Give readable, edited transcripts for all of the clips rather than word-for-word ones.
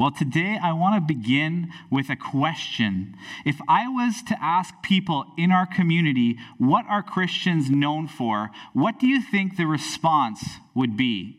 Well, today I want to begin with a question. If I was to ask people in our community, what are Christians known for? What do you think the response would be?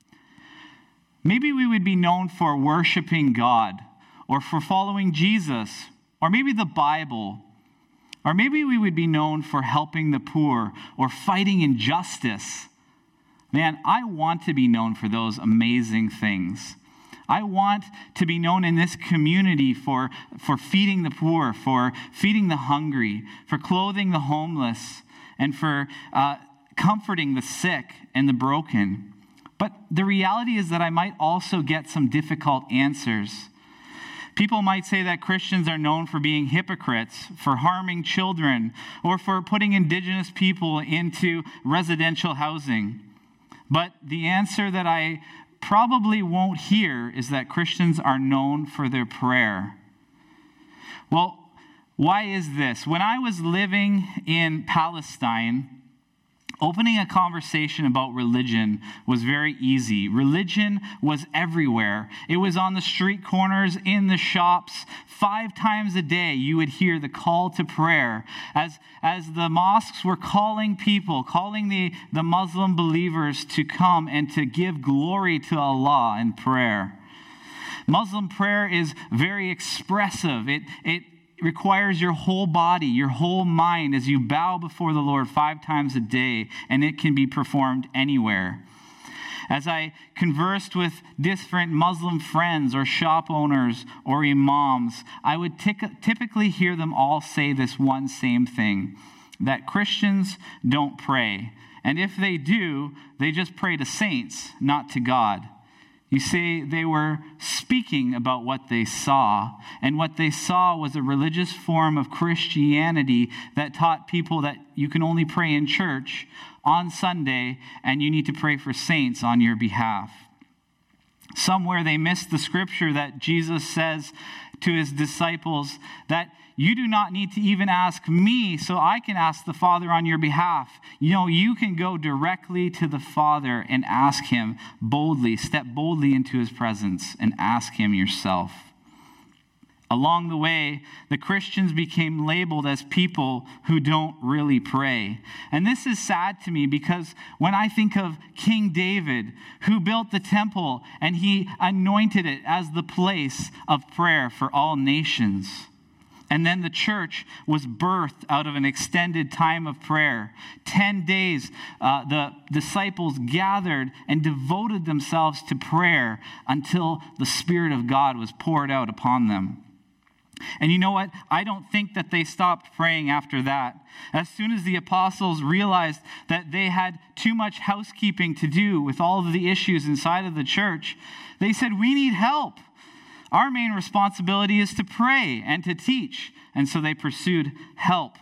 Maybe we would be known for worshiping God, or for following Jesus, or maybe the Bible. Or maybe we would be known for helping the poor or fighting injustice. Man, I want to be known for those amazing things. I want to be known in this community for feeding the poor, for feeding the hungry, for clothing the homeless, and for comforting the sick and the broken. But the reality is that I might also get some difficult answers. People might say that Christians are known for being hypocrites, for harming children, or for putting indigenous people into residential housing. But the answer that I probably won't hear is that Christians are known for their prayer. Well, why is this? When I was living in Palestine, opening a conversation about religion was very easy. Religion was everywhere. It was on the street corners, in the shops. 5 times a day, you would hear the call to prayer. As the mosques were calling people, calling the Muslim believers to come and to give glory to Allah in prayer. Muslim prayer is very expressive. It requires your whole body, your whole mind as you bow before the Lord 5 times a day, and it can be performed anywhere. As I conversed with different Muslim friends or shop owners or imams, I would typically hear them all say this one same thing, that Christians don't pray. And if they do, they just pray to saints, not to God. You see, they were speaking about what they saw, and what they saw was a religious form of Christianity that taught people that you can only pray in church on Sunday, and you need to pray for saints on your behalf. Somewhere they missed the scripture that Jesus says to his disciples that you do not need to even ask me, so I can ask the Father on your behalf. You can go directly to the Father and ask him boldly, step boldly into his presence and ask him yourself. Along the way, the Christians became labeled as people who don't really pray. And this is sad to me because when I think of King David, who built the temple and he anointed it as the place of prayer for all nations. And then the church was birthed out of an extended time of prayer. 10 days, the disciples gathered and devoted themselves to prayer until the Spirit of God was poured out upon them. And you know what? I don't think that they stopped praying after that. As soon as the apostles realized that they had too much housekeeping to do with all of the issues inside of the church, they said, we need help. Our main responsibility is to pray and to teach. And so they pursued help.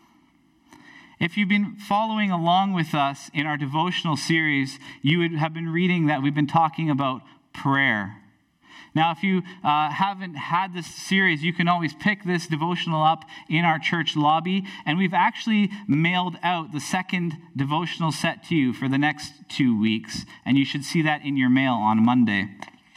If you've been following along with us in our devotional series, you would have been reading that we've been talking about prayer. Now, if you haven't had this series, you can always pick this devotional up in our church lobby. And we've actually mailed out the second devotional set to you for the next 2 weeks. And you should see that in your mail on Monday.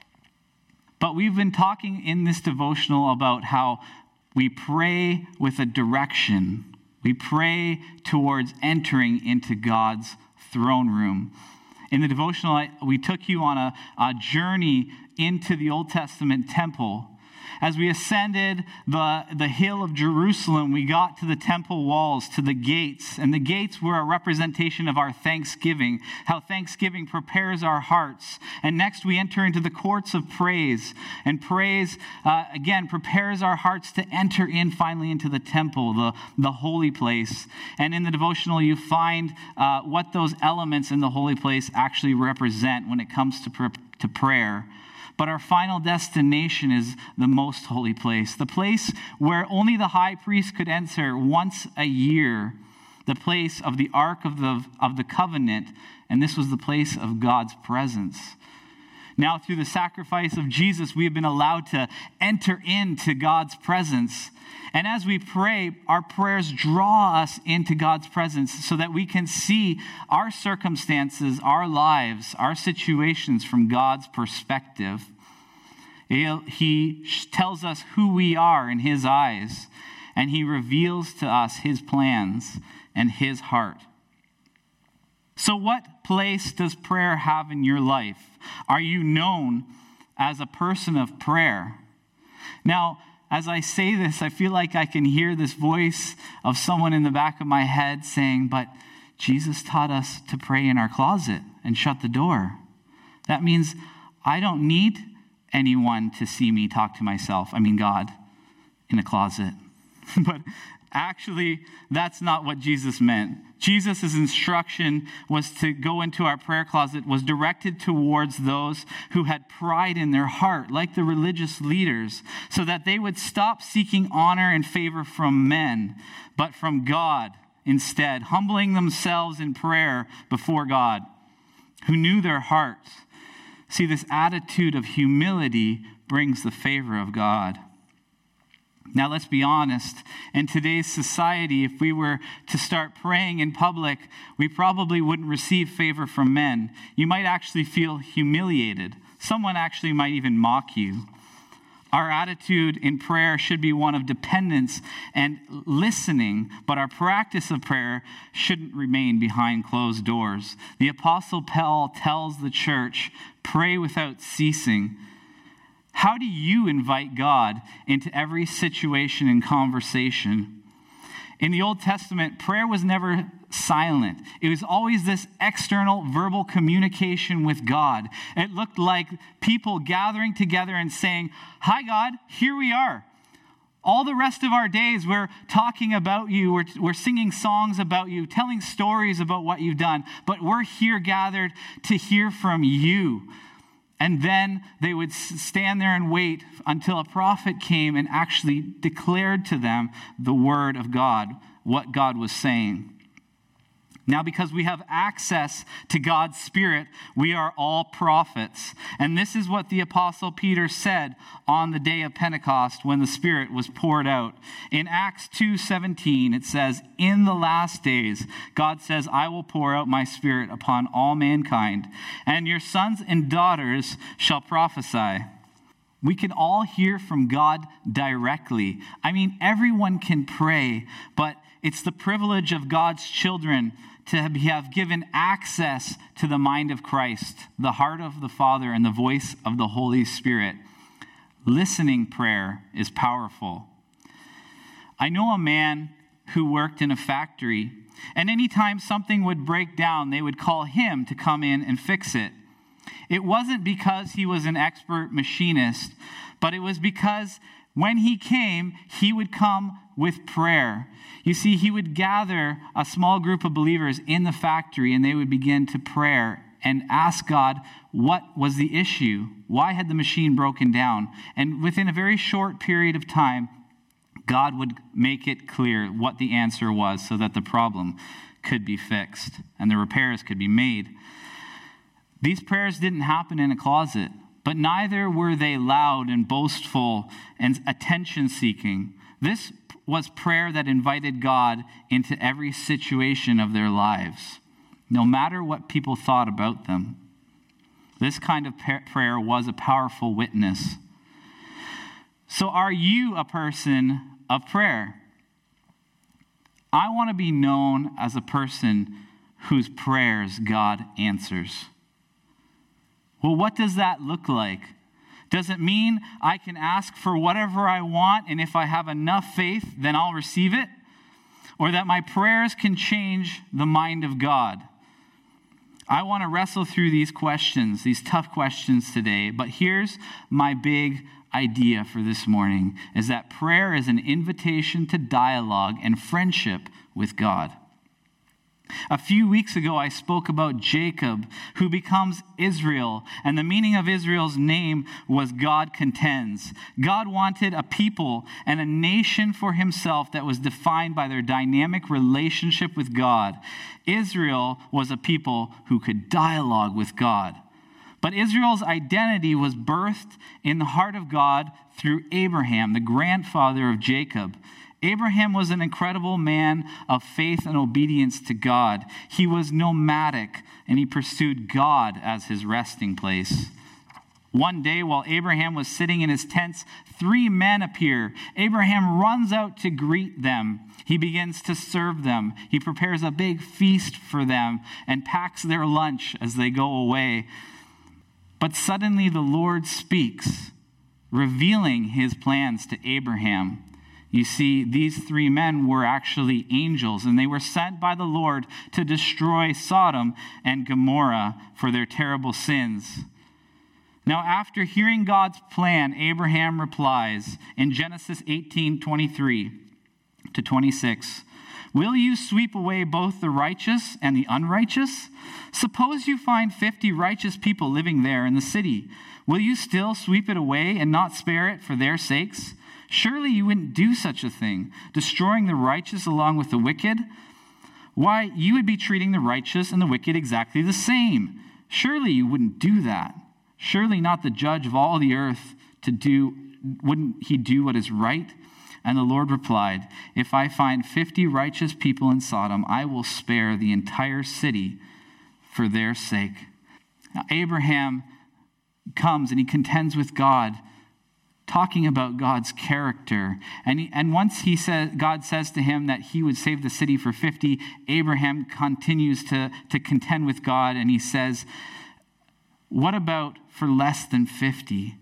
But we've been talking in this devotional about how we pray with a direction. We pray towards entering into God's throne room. In the devotional, we took you on a journey into the Old Testament temple. As we ascended the hill of Jerusalem, we got to the temple walls, to the gates. And the gates were a representation of our thanksgiving, how thanksgiving prepares our hearts. And next we enter into the courts of praise. And praise, again, prepares our hearts to enter in finally into the temple, the holy place. And in the devotional, you find what those elements in the holy place actually represent when it comes to prayer. But our final destination is the most holy place, the place where only the high priest could enter once a year, the place of the Ark of the Covenant, and this was the place of God's presence. Now, through the sacrifice of Jesus, we have been allowed to enter into God's presence. And as we pray, our prayers draw us into God's presence so that we can see our circumstances, our lives, our situations from God's perspective. He tells us who we are in his eyes, and he reveals to us his plans and his heart. So what place does prayer have in your life? Are you known as a person of prayer? Now, as I say this, I feel like I can hear this voice of someone in the back of my head saying, but Jesus taught us to pray in our closet and shut the door. That means I don't need anyone to see me talk to myself, God, in a closet. But actually, that's not what Jesus meant. Jesus' instruction was to go into our prayer closet, was directed towards those who had pride in their heart, like the religious leaders, so that they would stop seeking honor and favor from men, but from God instead, humbling themselves in prayer before God, who knew their hearts. See, this attitude of humility brings the favor of God. Now, let's be honest. In today's society, if we were to start praying in public, we probably wouldn't receive favor from men. You might actually feel humiliated. Someone actually might even mock you. Our attitude in prayer should be one of dependence and listening, but our practice of prayer shouldn't remain behind closed doors. The Apostle Paul tells the church, pray without ceasing. How do you invite God into every situation and conversation? In the Old Testament, prayer was never silent. It was always this external verbal communication with God. It looked like people gathering together and saying, hi, God, here we are. All the rest of our days, we're talking about you. We're singing songs about you, telling stories about what you've done. But we're here gathered to hear from you. And then they would stand there and wait until a prophet came and actually declared to them the word of God, what God was saying. Now, because we have access to God's Spirit, we are all prophets. And this is what the Apostle Peter said on the day of Pentecost when the Spirit was poured out. In Acts 2:17, it says, in the last days, God says, I will pour out my Spirit upon all mankind, and your sons and daughters shall prophesy. We can all hear from God directly. Everyone can pray, but it's the privilege of God's children to have given access to the mind of Christ, the heart of the Father, and the voice of the Holy Spirit. Listening prayer is powerful. I know a man who worked in a factory, and anytime something would break down, they would call him to come in and fix it. It wasn't because he was an expert machinist, but it was because when he came, he would come with prayer. You see, he would gather a small group of believers in the factory, and they would begin to pray and ask God what was the issue. Why had the machine broken down? And within a very short period of time, God would make it clear what the answer was so that the problem could be fixed and the repairs could be made. These prayers didn't happen in a closet, but neither were they loud and boastful and attention-seeking. This was prayer that invited God into every situation of their lives, no matter what people thought about them. This kind of prayer was a powerful witness. So are you a person of prayer? I want to be known as a person whose prayers God answers. Well, what does that look like? Does it mean I can ask for whatever I want, and if I have enough faith, then I'll receive it? Or that my prayers can change the mind of God? I want to wrestle through these questions, these tough questions today, but here's my big idea for this morning, is that prayer is an invitation to dialogue and friendship with God. A few weeks ago, I spoke about Jacob, who becomes Israel, and the meaning of Israel's name was God contends. God wanted a people and a nation for himself that was defined by their dynamic relationship with God. Israel was a people who could dialogue with God. But Israel's identity was birthed in the heart of God through Abraham, the grandfather of Jacob. Abraham was an incredible man of faith and obedience to God. He was nomadic, and he pursued God as his resting place. One day, while Abraham was sitting in his tents, 3 men appear. Abraham runs out to greet them. He begins to serve them. He prepares a big feast for them and packs their lunch as they go away. But suddenly the Lord speaks, revealing his plans to Abraham. You see, these 3 men were actually angels, and they were sent by the Lord to destroy Sodom and Gomorrah for their terrible sins. Now, after hearing God's plan, Abraham replies in Genesis 18:23 to 26, "Will you sweep away both the righteous and the unrighteous? Suppose you find 50 righteous people living there in the city. Will you still sweep it away and not spare it for their sakes? Surely you wouldn't do such a thing, destroying the righteous along with the wicked. Why, you would be treating the righteous and the wicked exactly the same. Surely you wouldn't do that. Surely not the judge of all the earth wouldn't he do what is right?" And the Lord replied, "If I find 50 righteous people in Sodom, I will spare the entire city for their sake." Now, Abraham comes and he contends with God, talking about God's character. And once God says to him that he would save the city for 50, Abraham continues to contend with God, and he says, "What about for less than 50?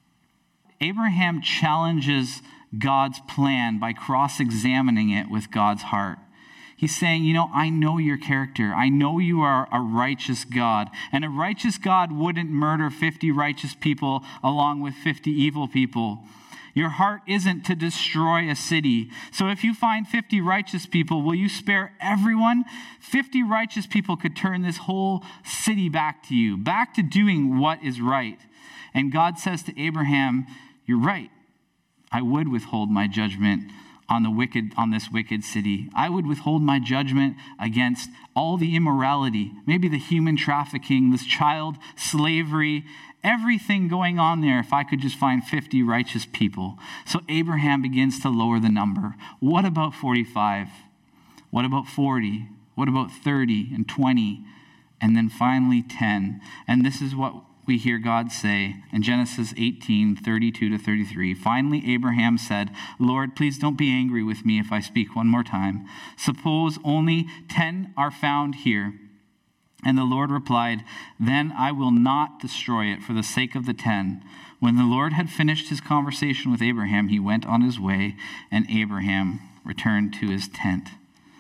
Abraham challenges God's plan by cross-examining it with God's heart. He's saying, I know your character. I know you are a righteous God. And a righteous God wouldn't murder 50 righteous people along with 50 evil people. Your heart isn't to destroy a city. So if you find 50 righteous people, will you spare everyone? 50 righteous people could turn this whole city back to you, back to doing what is right." And God says to Abraham, "You're right. I would withhold my judgment on this wicked city. I would withhold my judgment against all the immorality, maybe the human trafficking, this child slavery, everything going on there, if I could just find 50 righteous people." So Abraham begins to lower the number. What about 45? What about 40? What about 30 and 20? And then finally 10. And this is what we hear God say in Genesis 18:32 to 33. "Finally, Abraham said, 'Lord, please don't be angry with me if I speak one more time. Suppose only 10 are found here.' And the Lord replied, 'Then I will not destroy it for the sake of the 10. When the Lord had finished his conversation with Abraham, he went on his way, and Abraham returned to his tent."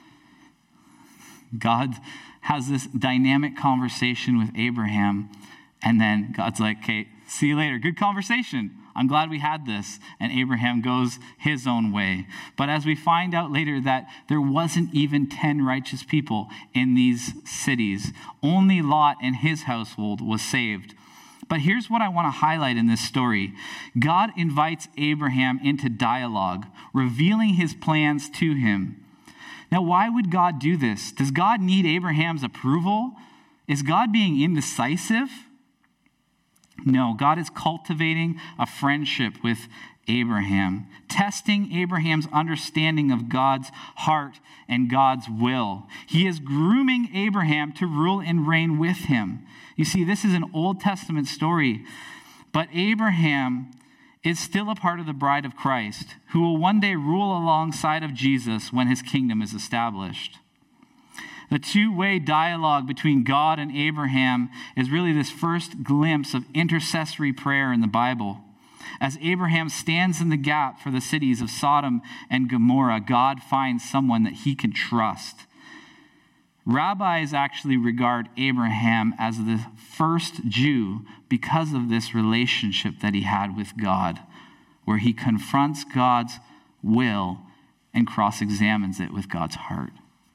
God has this dynamic conversation with Abraham, and then God's like, "Okay, see you later. Good conversation. I'm glad we had this." And Abraham goes his own way. But as we find out later that there wasn't even 10 righteous people in these cities, only Lot and his household was saved. But here's what I want to highlight in this story. God invites Abraham into dialogue, revealing his plans to him. Now, why would God do this? Does God need Abraham's approval? Is God being indecisive? No, God is cultivating a friendship with Abraham, testing Abraham's understanding of God's heart and God's will. He is grooming Abraham to rule and reign with him. You see, this is an Old Testament story, but Abraham is still a part of the bride of Christ, who will one day rule alongside of Jesus when his kingdom is established. The two-way dialogue between God and Abraham is really this first glimpse of intercessory prayer in the Bible. As Abraham stands in the gap for the cities of Sodom and Gomorrah, God finds someone that he can trust. Rabbis actually regard Abraham as the first Jew because of this relationship that he had with God, where he confronts God's will and cross-examines it with God's heart.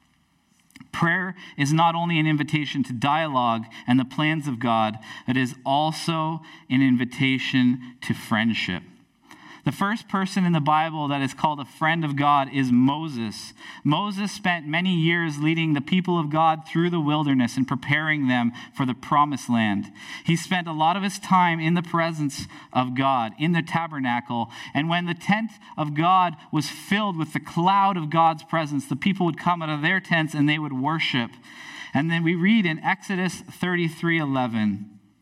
Prayer is not only an invitation to dialogue and the plans of God, it is also an invitation to friendship. The first person in the Bible that is called a friend of God is Moses. Moses spent many years leading the people of God through the wilderness and preparing them for the promised land. He spent a lot of his time in the presence of God, in the tabernacle. And when the tent of God was filled with the cloud of God's presence, the people would come out of their tents and they would worship. And then we read in Exodus 33:11,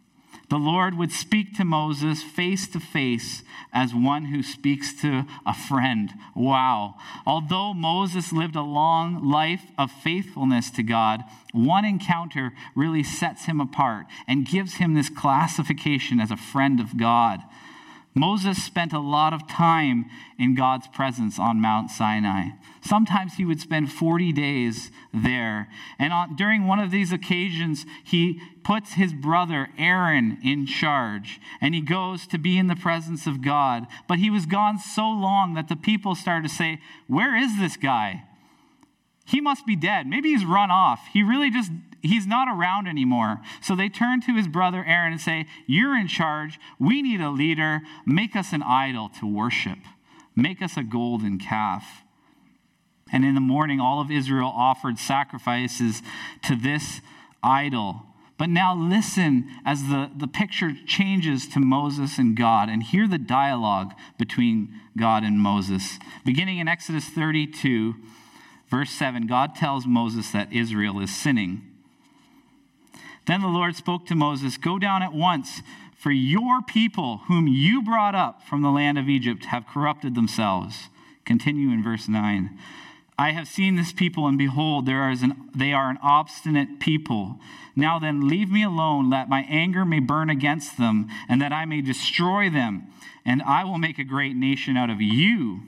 The Lord would speak to Moses face to face as one who speaks to a friend. Wow. Although Moses lived a long life of faithfulness to God, one encounter really sets him apart and gives him this classification as a friend of God. Moses spent a lot of time in God's presence on Mount Sinai. Sometimes he would spend 40 days there. And during one of these occasions, he puts his brother Aaron in charge, and he goes to be in the presence of God. But he was gone so long that the people started to say, "Where is this guy? He must be dead. Maybe he's run off. He's not around anymore." So they turn to his brother Aaron and say, "You're in charge. We need a leader. Make us an idol to worship. Make us a golden calf." And in the morning, all of Israel offered sacrifices to this idol. But now listen as the picture changes to Moses and God, and hear the dialogue between God and Moses. Beginning in Exodus 32, verse 7, God tells Moses that Israel is sinning. Then the Lord spoke to Moses, "Go down at once, for your people whom you brought up from the land of Egypt have corrupted themselves." Continue in verse 9. "I have seen this people, and behold, they are an obstinate people. Now then, leave me alone, that my anger may burn against them, and that I may destroy them, and I will make a great nation out of you."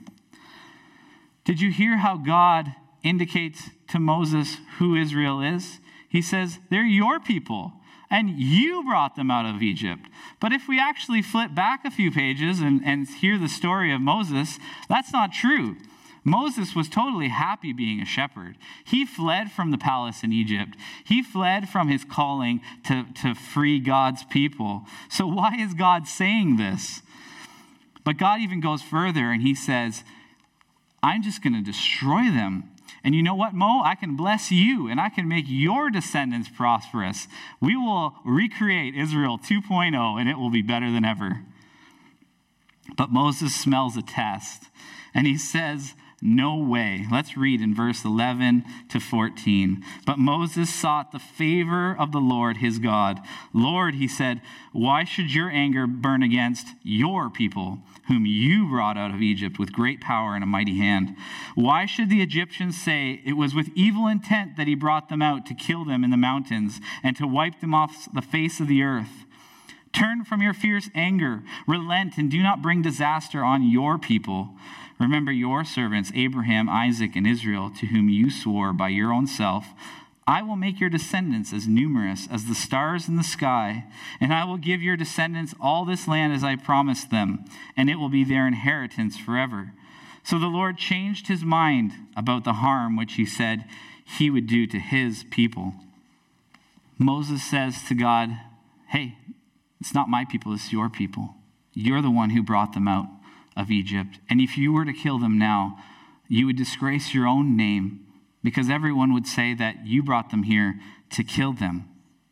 Did you hear how God indicates to Moses who Israel is? He says, they're your people, and you brought them out of Egypt. But if we actually flip back a few pages and hear the story of Moses, that's not true. Moses was totally happy being a shepherd. He fled from the palace in Egypt. He fled from his calling to free God's people. So why is God saying this? But God even goes further, and he says, I'm just going to destroy them. And you know what, Mo? I can bless you, and I can make your descendants prosperous. We will recreate Israel 2.0, and it will be better than ever. But Moses smells a test, and he says, no way. Let's read in verse 11 to 14. But Moses sought the favor of the Lord his God. Lord, he said, why should your anger burn against your people, whom you brought out of Egypt with great power and a mighty hand? Why should the Egyptians say it was with evil intent that he brought them out to kill them in the mountains and to wipe them off the face of the earth? Turn from your fierce anger, relent, and do not bring disaster on your people. Remember your servants, Abraham, Isaac, and Israel, to whom you swore by your own self, I will make your descendants as numerous as the stars in the sky, and I will give your descendants all this land as I promised them, and it will be their inheritance forever. So the Lord changed his mind about the harm which he said he would do to his people. Moses says to God, hey, it's not my people, it's your people. You're the one who brought them out of Egypt. And if you were to kill them now, you would disgrace your own name, because everyone would say that you brought them here to kill them.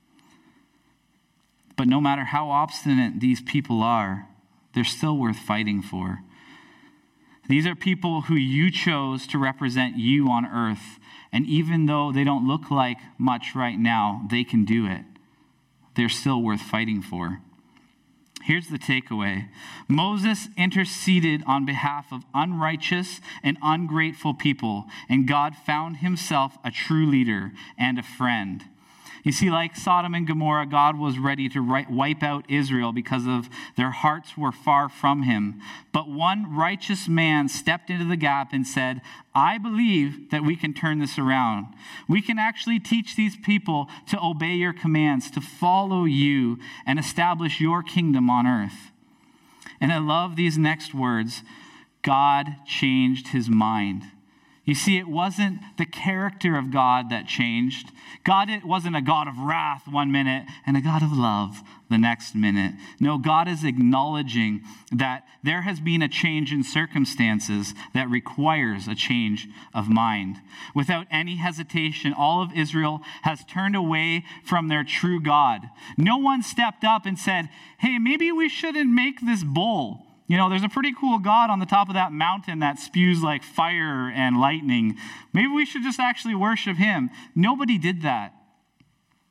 But no matter how obstinate these people are, they're still worth fighting for. These are people who you chose to represent you on earth. And even though they don't look like much right now, they can do it. They're still worth fighting for. Here's the takeaway. Moses interceded on behalf of unrighteous and ungrateful people, and God found himself a true leader and a friend. You see, like Sodom and Gomorrah, God was ready to wipe out Israel because of their hearts were far from him. But one righteous man stepped into the gap and said, I believe that we can turn this around. We can actually teach these people to obey your commands, to follow you, and establish your kingdom on earth. And I love these next words. God changed his mind. You see, it wasn't the character of God that changed. God wasn't a God of wrath one minute and a God of love the next minute. No, God is acknowledging that there has been a change in circumstances that requires a change of mind. Without any hesitation, all of Israel has turned away from their true God. No one stepped up and said, hey, maybe we shouldn't make this bull. You know, there's a pretty cool God on the top of that mountain that spews like fire and lightning. Maybe we should just actually worship him. Nobody did that.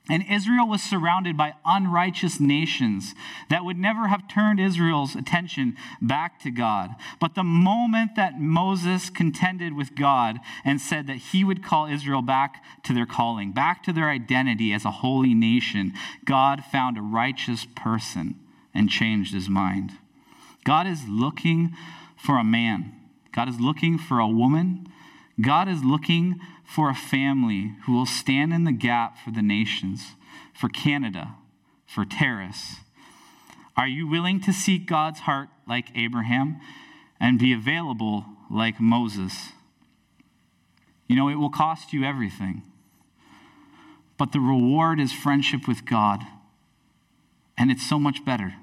And Israel was surrounded by unrighteous nations that would never have turned Israel's attention back to God. But the moment that Moses contended with God and said that he would call Israel back to their calling, back to their identity as a holy nation, God found a righteous person and changed his mind. God is looking for a man. God is looking for a woman. God is looking for a family who will stand in the gap for the nations, for Canada, for Terrace. Are you willing to seek God's heart like Abraham and be available like Moses? You know, it will cost you everything, but the reward is friendship with God, and it's so much better.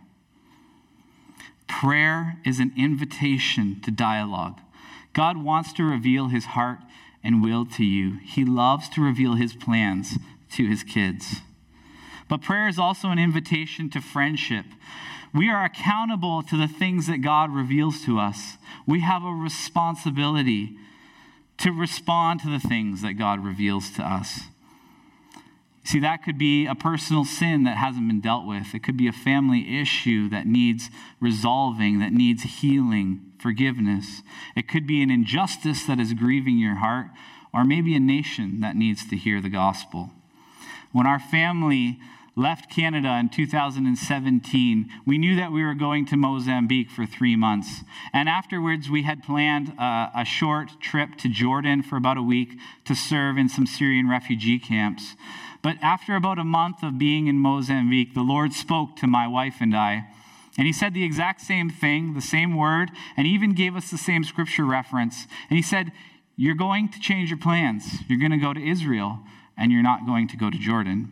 Prayer is an invitation to dialogue. God wants to reveal his heart and will to you. He loves to reveal his plans to his kids. But prayer is also an invitation to friendship. We are accountable to the things that God reveals to us. We have a responsibility to respond to the things that God reveals to us. See, that could be a personal sin that hasn't been dealt with. It could be a family issue that needs resolving, that needs healing, forgiveness. It could be an injustice that is grieving your heart, or maybe a nation that needs to hear the gospel. When our family left Canada in 2017, we knew that we were going to Mozambique for 3 months. And afterwards, we had planned a short trip to Jordan for about a week to serve in some Syrian refugee camps. But after about a month of being in Mozambique, the Lord spoke to my wife and I. And he said the exact same thing, the same word, and even gave us the same scripture reference. And he said, you're going to change your plans. You're going to go to Israel, and you're not going to go to Jordan.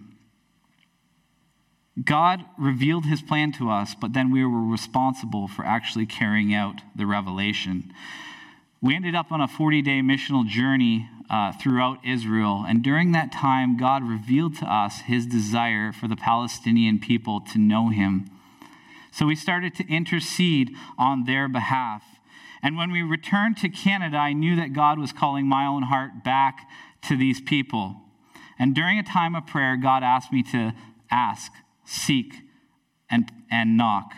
God revealed his plan to us, but then we were responsible for actually carrying out the revelation. We ended up on a 40-day missional journey throughout Israel, and during that time, God revealed to us his desire for the Palestinian people to know him. So we started to intercede on their behalf. And when we returned to Canada, I knew that God was calling my own heart back to these people. And during a time of prayer, God asked me to ask, seek, and knock.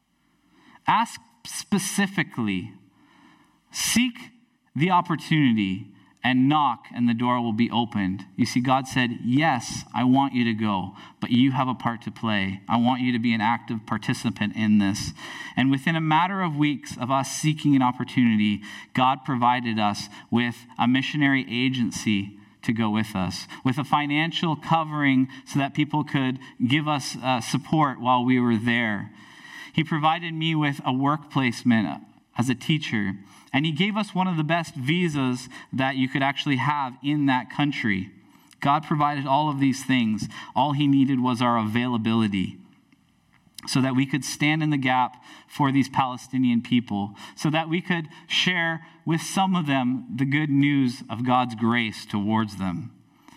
Ask specifically. Seek the opportunity and knock, and the door will be opened. You see, God said, yes, I want you to go, but you have a part to play. I want you to be an active participant in this. And within a matter of weeks of us seeking an opportunity, God provided us with a missionary agency to go with us, with a financial covering so that people could give us support while we were there. He provided me with a work placement as a teacher, and he gave us one of the best visas that you could actually have in that country. God provided all of these things. All he needed was our availability so that we could stand in the gap for these Palestinian people, so that we could share with some of them the good news of God's grace towards them.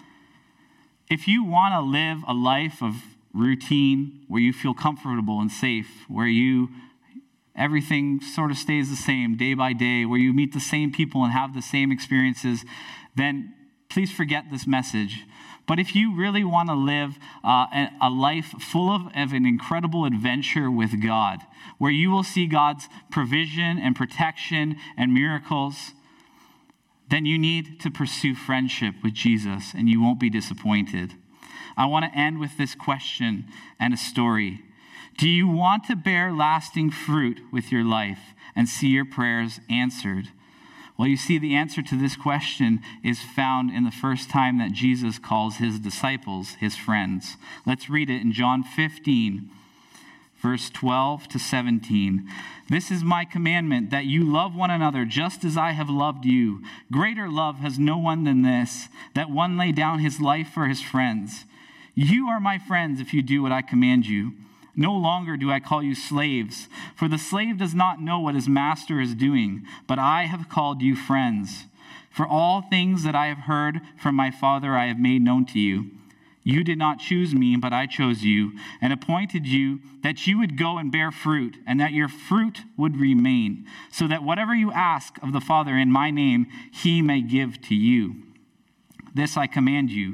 If you want to live a life of routine, where you feel comfortable and safe, where everything sort of stays the same day by day, where you meet the same people and have the same experiences, then please forget this message. But if you really want to live a life full of an incredible adventure with God, where you will see God's provision and protection and miracles, then you need to pursue friendship with Jesus, and you won't be disappointed. I want to end with this question and a story. Do you want to bear lasting fruit with your life and see your prayers answered? Well, you see, the answer to this question is found in the first time that Jesus calls his disciples his friends. Let's read it in John 15, verse 12 to 17. This is my commandment, that you love one another just as I have loved you. Greater love has no one than this, that one lay down his life for his friends. You are my friends if you do what I command you. No longer do I call you slaves, for the slave does not know what his master is doing, but I have called you friends. For all things that I have heard from my Father I have made known to you. You did not choose me, but I chose you, and appointed you that you would go and bear fruit, and that your fruit would remain, so that whatever you ask of the Father in my name, he may give to you. This I command you,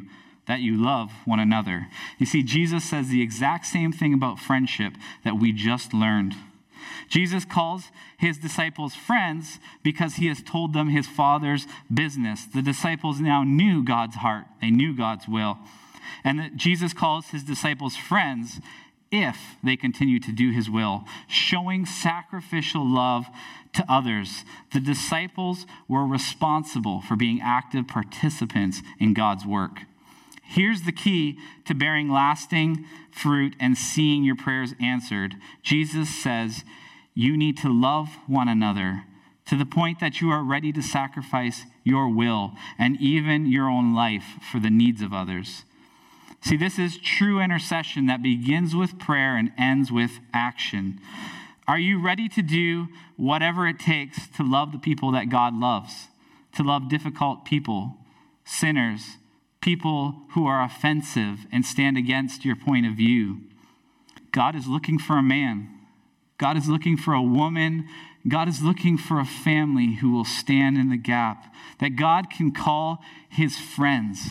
that you love one another. You see, Jesus says the exact same thing about friendship that we just learned. Jesus calls his disciples friends because he has told them his Father's business. The disciples now knew God's heart. They knew God's will. And that Jesus calls his disciples friends if they continue to do his will, showing sacrificial love to others. The disciples were responsible for being active participants in God's work. Here's the key to bearing lasting fruit and seeing your prayers answered. Jesus says you need to love one another to the point that you are ready to sacrifice your will and even your own life for the needs of others. See, this is true intercession that begins with prayer and ends with action. Are you ready to do whatever it takes to love the people that God loves, to love difficult people, sinners, people who are offensive and stand against your point of view? God is looking for a man. God is looking for a woman. God is looking for a family who will stand in the gap, that God can call his friends,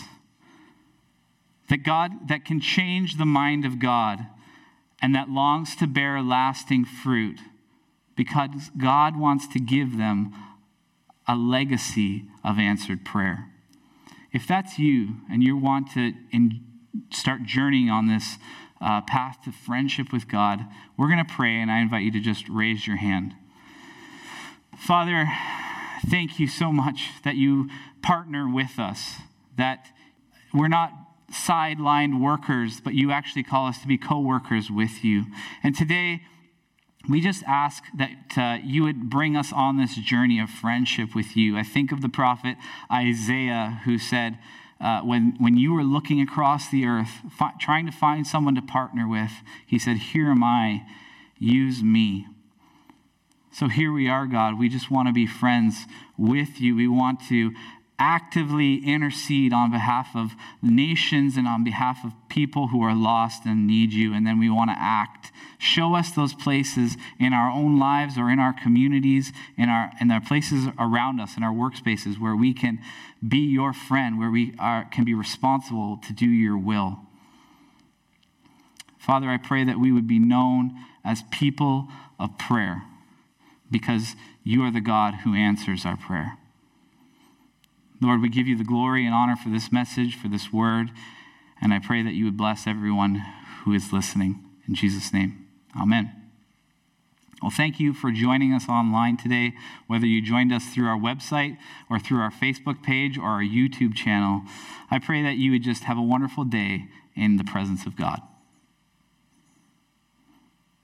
that can change the mind of God, and that longs to bear lasting fruit because God wants to give them a legacy of answered prayer. If that's you and you want to start journeying on this path to friendship with God, we're going to pray, and I invite you to just raise your hand. Father, thank you so much that you partner with us, that we're not sidelined workers, but you actually call us to be co-workers with you. And today, we just ask that you would bring us on this journey of friendship with you. I think of the prophet Isaiah, who said, when you were looking across the earth, trying to find someone to partner with, he said, "Here am I, use me." So here we are, God. We just want to be friends with you. We want to actively intercede on behalf of nations and on behalf of people who are lost and need you. And then we want to act. Show us those places in our own lives or in our communities, in our places around us, in our workspaces, where we can be your friend, where we can be responsible to do your will. Father, I pray that we would be known as people of prayer, because you are the God who answers our prayer. Lord, we give you the glory and honor for this message, for this word, and I pray that you would bless everyone who is listening. In Jesus' name, amen. Well, thank you for joining us online today, whether you joined us through our website or through our Facebook page or our YouTube channel. I pray that you would just have a wonderful day in the presence of God.